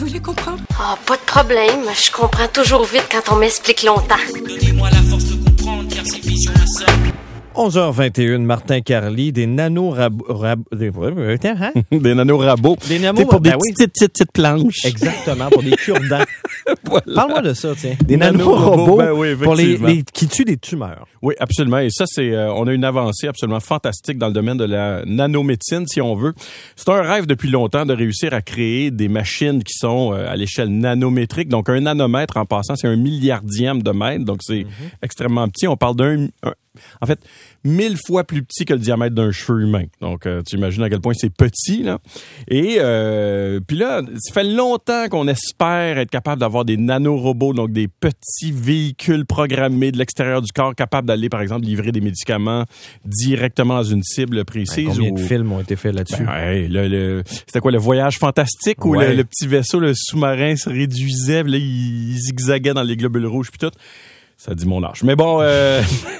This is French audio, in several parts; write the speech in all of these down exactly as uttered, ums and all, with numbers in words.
voulez comprendre? Ah, oh, pas de problème. Je comprends toujours vite quand on m'explique longtemps. Donnez-moi la force de comprendre, car ces visions me semblent. onze heures vingt et une, Martin Carly, des nano-rabots. Rab... Des... Hein? des nano-rabots. Des nano pour ben des oui. petites, petites, petites planches. Exactement, pour des cure-dents. Voilà. Parle-moi de ça, tiens. Des, Des nano-robots ben oui, pour les, les, qui tuent des tumeurs. Oui, absolument. Et ça, c'est, euh, on a une avancée absolument fantastique dans le domaine de la nanomédecine, si on veut. C'est un rêve depuis longtemps de réussir à créer des machines qui sont euh, à l'échelle nanométrique. Donc, un nanomètre, en passant, c'est un milliardième de mètre. Donc, c'est mm-hmm. extrêmement petit. On parle d'un... Un, en fait, mille fois plus petit que le diamètre d'un cheveu humain. Donc, euh, tu imagines à quel point c'est petit, là. Et euh, puis là, ça fait longtemps qu'on espère être capable d'avoir des nanorobots, donc des petits véhicules programmés de l'extérieur du corps, capables d'aller, par exemple, livrer des médicaments directement dans une cible précise. Ben, combien ou... de films ont été faits là-dessus? Ben, hey, le, le, c'était quoi, le voyage fantastique où ouais. le, le petit vaisseau, le sous-marin se réduisait, puis là, il, il zigzaguait dans les globules rouges, puis tout. Ça dit mon âge. Mais bon... Euh...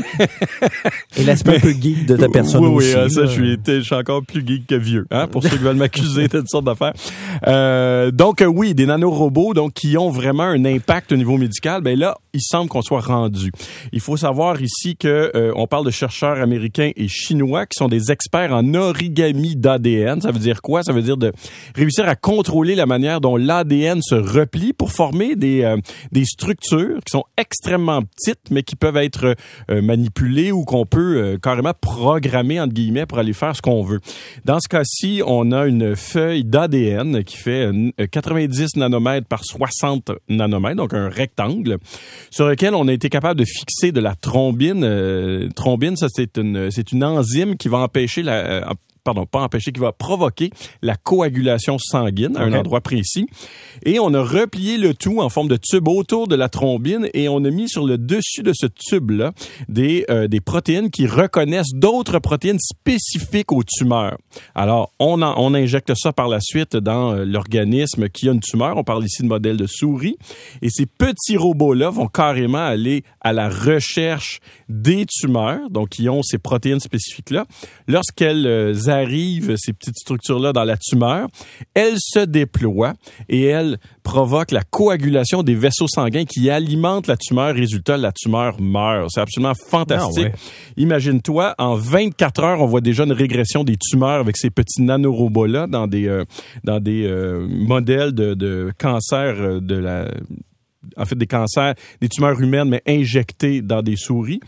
Et l'aspect un peu geek de ta personne oui, aussi. Oui, oui, ça, là. je suis, je suis encore plus geek que vieux, hein, pour ceux qui veulent m'accuser de toutes sortes d'affaires. Euh, donc, euh, oui, des nanorobots donc, qui ont vraiment un impact au niveau médical, ben là, il semble qu'on soit rendu. Il faut savoir ici que euh, on parle de chercheurs américains et chinois qui sont des experts en origami d'A D N. Ça veut dire quoi? Ça veut dire de réussir à contrôler la manière dont l'A D N se replie pour former des, euh, des structures qui sont extrêmement petites, mais qui peuvent être euh, manipulées ou qu'on peut euh, carrément programmer, entre guillemets, pour aller faire ce qu'on veut. Dans ce cas-ci, on a une feuille d'A D N qui fait euh, quatre-vingt-dix nanomètres par soixante nanomètres, donc un rectangle, sur lequel on a été capable de fixer de la thrombine. Euh, thrombine, ça, c'est une, c'est une enzyme qui va empêcher la... Euh, pardon, pas empêcher, qui va provoquer la coagulation sanguine à okay. un endroit précis. Et on a replié le tout en forme de tube autour de la thrombine et on a mis sur le dessus de ce tube-là des, euh, des protéines qui reconnaissent d'autres protéines spécifiques aux tumeurs. Alors, on, en, on injecte ça par la suite dans euh, l'organisme qui a une tumeur. On parle ici de modèle de souris. Et ces petits robots-là vont carrément aller à la recherche des tumeurs, donc qui ont ces protéines spécifiques-là. Lorsqu'elles euh, arrivent, ces petites structures-là, dans la tumeur, elles se déploient et elles provoquent la coagulation des vaisseaux sanguins qui alimentent la tumeur. Résultat, la tumeur meurt. C'est absolument fantastique. Ah ouais. Imagine-toi, en vingt-quatre heures, on voit déjà une régression des tumeurs avec ces petits nanorobots-là dans des, euh, dans des euh, modèles de, de cancer de la... En fait, des cancers, des tumeurs humaines, mais injectées dans des souris.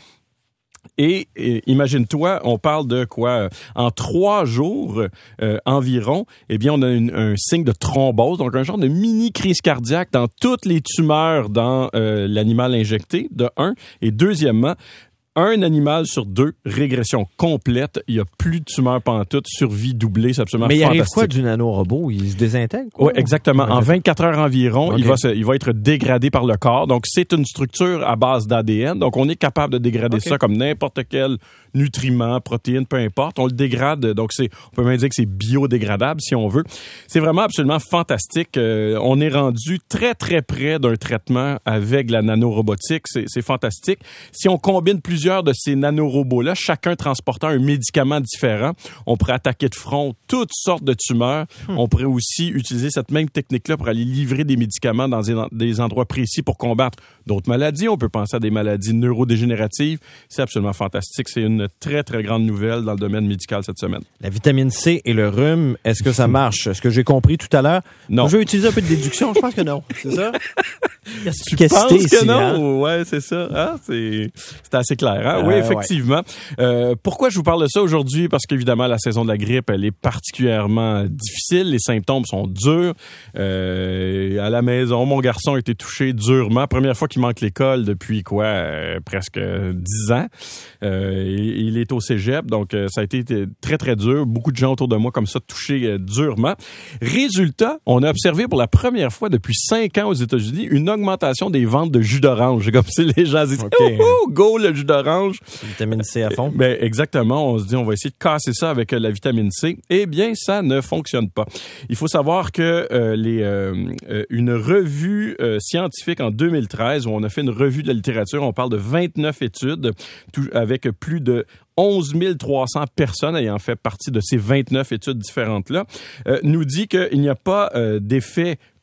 Et, et imagine-toi, on parle de quoi? En trois jours euh, environ, eh bien, on a une, un signe de thrombose, donc un genre de mini-crise cardiaque dans toutes les tumeurs dans euh, l'animal injecté, de un. Et deuxièmement, un animal sur deux, régression complète. Il n'y a plus de tumeurs pantoute, survie doublée, c'est absolument fantastique. Mais il fantastique. arrive quoi du nanorobot? Il se désintègre? Oui, exactement. En vingt-quatre heures environ, okay. il, va se, il va être dégradé par le corps. Donc, c'est une structure à base d'A D N. Donc, on est capable de dégrader okay. ça comme n'importe quel nutriment, protéine, peu importe. On le dégrade. Donc, c'est, on peut même dire que c'est biodégradable, si on veut. C'est vraiment absolument fantastique. Euh, on est rendu très, très près d'un traitement avec la nanorobotique. C'est, c'est fantastique. Si on combine plusieurs de ces nanorobots-là, chacun transportant un médicament différent, on pourrait attaquer de front toutes sortes de tumeurs. Hmm. On pourrait aussi utiliser cette même technique-là pour aller livrer des médicaments dans des endroits précis pour combattre d'autres maladies. On peut penser à des maladies neurodégénératives. C'est absolument fantastique. C'est une très, très grande nouvelle dans le domaine médical cette semaine. La vitamine C et le rhume, est-ce que ça marche? Est-ce que j'ai compris tout à l'heure? Non. Je vais utiliser un peu de déduction. Je pense que non. C'est ça? Tu penses que ici, non? Hein? Ouais, c'est ça. Ah, c'est, c'est assez clair. Hein? Oui, euh, effectivement. Ouais. Euh, pourquoi je vous parle de ça aujourd'hui? Parce qu'évidemment, la saison de la grippe, elle est particulièrement difficile. Les symptômes sont durs. Euh, à la maison, mon garçon a été touché durement. Première fois qu'il manque l'école depuis quoi? Euh, presque dix ans. Euh, il, il est au cégep, donc euh, ça a été très, très dur. Beaucoup de gens autour de moi comme ça touchés euh, durement. Résultat, on a observé pour la première fois depuis cinq ans aux États-Unis une augmentation des ventes de jus d'orange. Comme si les gens disent okay. « Oh, go le jus d'orange! » Vitamine C à fond. Ben, exactement. On se dit, on va essayer de casser ça avec euh, la vitamine C. Eh bien, ça ne fonctionne pas. Il faut savoir que euh, les, euh, euh, une revue euh, scientifique en deux mille treize, où on a fait une revue de la littérature, on parle de vingt-neuf études tout, avec plus de onze mille trois cents personnes ayant fait partie de ces vingt-neuf études différentes-là, euh, nous dit qu'il n'y a pas euh, d'effet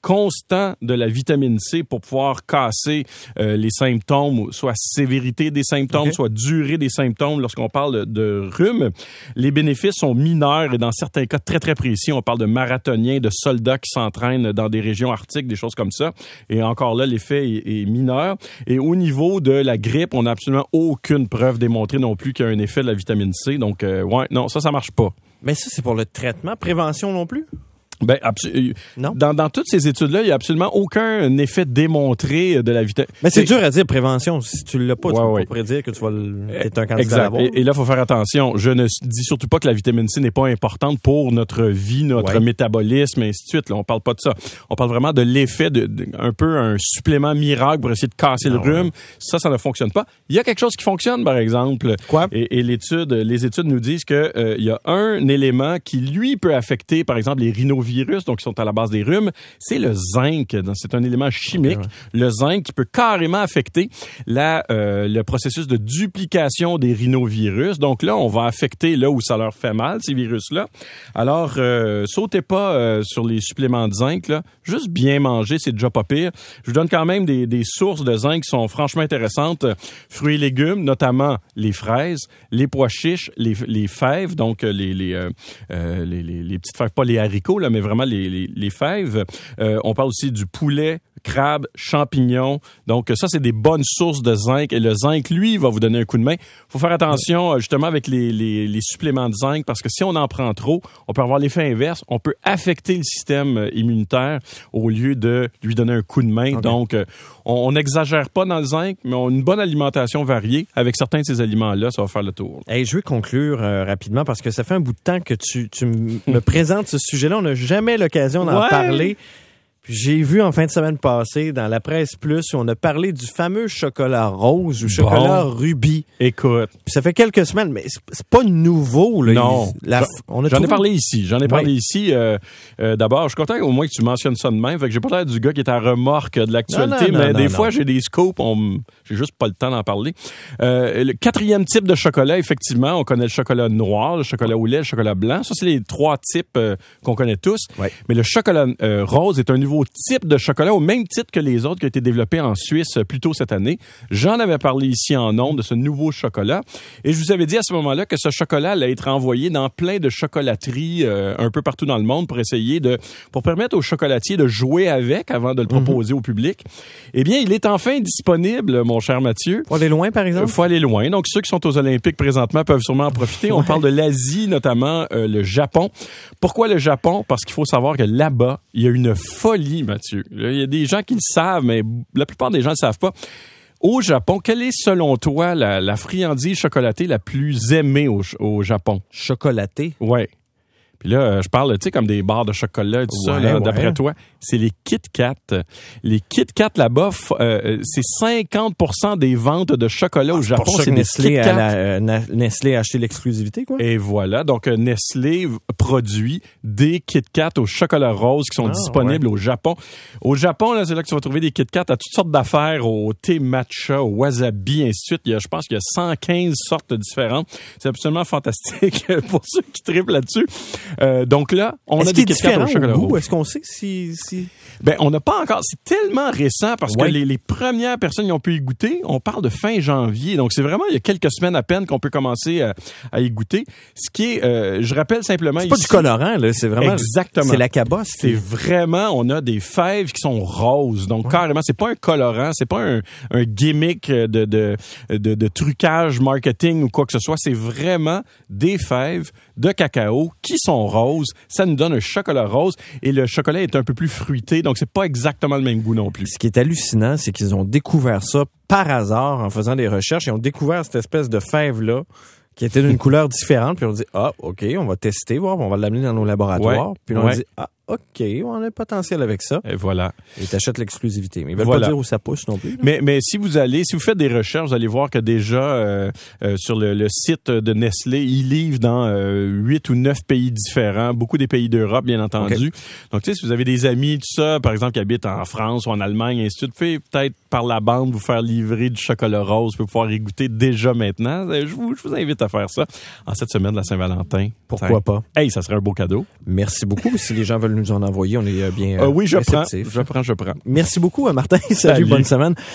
constant de la vitamine C pour pouvoir casser euh, les symptômes, soit sévérité des symptômes, okay. soit durée des symptômes lorsqu'on parle de rhume. Les bénéfices sont mineurs et dans certains cas très, très précis. On parle de marathoniens, de soldats qui s'entraînent dans des régions arctiques, des choses comme ça. Et encore là, l'effet est, est mineur. Et au niveau de la grippe, on n'a absolument aucune preuve démontrée non plus qu'il y a un effet de la vitamine C. Donc, euh, ouais, non, ça, ça marche pas. Mais ça, c'est pour le traitement. Prévention non plus? Ben, abso- non. Dans, dans toutes ces études-là, il n'y a absolument aucun effet démontré de la vitamine. Mais c'est, c'est dur à dire prévention. Si tu l'as pas, ouais, tu peux ouais. pas prédire que tu vas le... être un candidat exact. à l'avoir. Et, et là, il faut faire attention. Je ne dis surtout pas que la vitamine C n'est pas importante pour notre vie, notre ouais. métabolisme, et ainsi de suite. Là, on parle pas de ça. On parle vraiment de l'effet de, de un peu un supplément miracle pour essayer de casser non, le rhume. Ouais. Ça, ça ne fonctionne pas. Il y a quelque chose qui fonctionne, par exemple. Quoi? Et, et l'étude, les études nous disent que euh, il y a un élément qui, lui, peut affecter, par exemple, les rhinovirus. Virus, donc qui sont à la base des rhumes, c'est le zinc. C'est un élément chimique. Okay, ouais. Le zinc qui peut carrément affecter la, euh, le processus de duplication des rhinovirus. Donc là, on va affecter là où ça leur fait mal, ces virus-là. Alors, euh, sautez pas euh, sur les suppléments de zinc. Là. Juste bien manger, c'est déjà pas pire. Je vous donne quand même des, des sources de zinc qui sont franchement intéressantes. Fruits et légumes, notamment les fraises, les pois chiches, les, les fèves, donc les, les, euh, euh, les, les, les petites fèves, pas les haricots, là, mais vraiment les, les, les fèves. Euh, on parle aussi du poulet, crabe, champignons. Donc ça, c'est des bonnes sources de zinc. Et le zinc, lui, va vous donner un coup de main. Il faut faire attention justement avec les, les, les suppléments de zinc parce que si on en prend trop, on peut avoir l'effet inverse. On peut affecter le système immunitaire au lieu de lui donner un coup de main. Okay. Donc, on n'exagère pas dans le zinc, mais on a une bonne alimentation variée. Avec certains de ces aliments-là, ça va faire le tour. Hey, je veux conclure euh, rapidement parce que ça fait un bout de temps que tu, tu me présentes ce sujet-là. On n'a jamais l'occasion d'en ouais. parler. Puis j'ai vu en fin de semaine passée dans la presse plus où on a parlé du fameux chocolat rose ou chocolat bon. rubis. Écoute, puis ça fait quelques semaines, mais c'est, c'est pas nouveau là. Non, la, j'en, on a j'en trouvé... ai parlé ici. J'en ai parlé ouais. ici. Euh, euh, d'abord, je suis content au moins que tu mentionnes ça de même. Fait que j'ai pas l'air du gars qui est à remorque de l'actualité, non, non, mais non, des non, fois non. j'ai des scoops. On, j'ai juste pas le temps d'en parler. Euh, le quatrième type de chocolat, effectivement, on connaît le chocolat noir, le chocolat au lait, le chocolat blanc. Ça, c'est les trois types euh, qu'on connaît tous. Ouais. Mais le chocolat euh, rose est un nouveau type de chocolat au même titre que les autres qui ont été développés en Suisse plus tôt cette année. J'en avais parlé ici en ondes de ce nouveau chocolat. Et je vous avais dit à ce moment-là que ce chocolat allait être envoyé dans plein de chocolateries euh, un peu partout dans le monde pour essayer de, pour permettre aux chocolatiers de jouer avec avant de le proposer mm-hmm. au public. Eh bien, il est enfin disponible, mon cher Mathieu. Faut aller loin, par exemple? Faut aller loin. Donc, ceux qui sont aux Olympiques présentement peuvent sûrement en profiter. On ouais. parle de l'Asie, notamment euh, le Japon. Pourquoi le Japon? Parce qu'il faut savoir que là-bas, il y a une folie, Mathieu. Il y a des gens qui le savent, mais la plupart des gens ne le savent pas. Au Japon, quelle est, selon toi, la, la friandise chocolatée la plus aimée au, au Japon? Chocolatée? Oui. Puis là, je parle, tu sais, comme des barres de chocolat et tout ouais, ça, là, ouais. d'après toi. C'est les Kit Kat. Les Kit Kat, là-bas, euh, c'est cinquante pour cent des ventes de chocolat ah, au Japon. Pour ça c'est que Nestlé, a la, euh, Nestlé a acheté l'exclusivité, quoi. Et voilà. Donc, euh, Nestlé produit des Kit Kat au chocolat rose qui sont ah, disponibles ouais. au Japon. Au Japon, là, c'est là que tu vas trouver des Kit Kat à toutes sortes d'affaires, au thé matcha, au wasabi, ainsi de suite. Il y a, je pense qu'il y a cent quinze sortes différentes. C'est absolument fantastique pour ceux qui triplent là-dessus. Euh, donc là, on Est-ce a des Kit Kat au chocolat goût? rose. Est-ce qu'on sait si, si... Ben, on n'a pas encore. C'est tellement récent parce ouais. que les, les premières personnes qui ont pu y goûter, on parle de fin janvier. Donc, c'est vraiment il y a quelques semaines à peine qu'on peut commencer à, à y goûter. Ce qui est, euh, je rappelle simplement c'est ici. pas du colorant, là. C'est vraiment. Exactement. C'est la cabosse. C'est vraiment, on a des fèves qui sont roses. Donc, ouais. carrément, c'est pas un colorant, c'est pas un, un gimmick de, de, de, de trucage marketing ou quoi que ce soit. C'est vraiment des fèves de cacao qui sont roses. Ça nous donne un chocolat rose et le chocolat est un peu plus fruité. Donc, c'est pas exactement le même goût non plus. Ce qui est hallucinant, c'est qu'ils ont découvert ça par hasard en faisant des recherches. Ils ont découvert cette espèce de fève-là qui était d'une couleur différente. Puis on dit, ah, OK, on va tester, voir, on va l'amener dans nos laboratoires. Ouais, puis on ouais. dit, ah, OK, on a le potentiel avec ça. Et voilà. Et t'achètes l'exclusivité. Mais ils veulent voilà. pas dire où ça pousse non plus. Là. Mais, mais si vous allez, si vous faites des recherches, vous allez voir que déjà, euh, euh, sur le, le site de Nestlé, ils livrent dans euh, huit ou neuf pays différents, beaucoup des pays d'Europe, bien entendu. Okay. Donc, tu sais, si vous avez des amis, tout ça, par exemple, qui habitent en France ou en Allemagne, et ainsi de suite, vous pouvez peut-être par la bande vous faire livrer du chocolat rose pour pouvoir y goûter déjà maintenant. Je vous, je vous invite à faire ça en cette semaine de la Saint-Valentin. Pourquoi ça, pas? Hey, ça serait un beau cadeau. Merci beaucoup. Si les gens veulent nous en envoyer. On est bien euh, Oui, je prends. réceptifs. Je prends, je prends. Merci beaucoup, Martin. Salut, Salut. bonne semaine.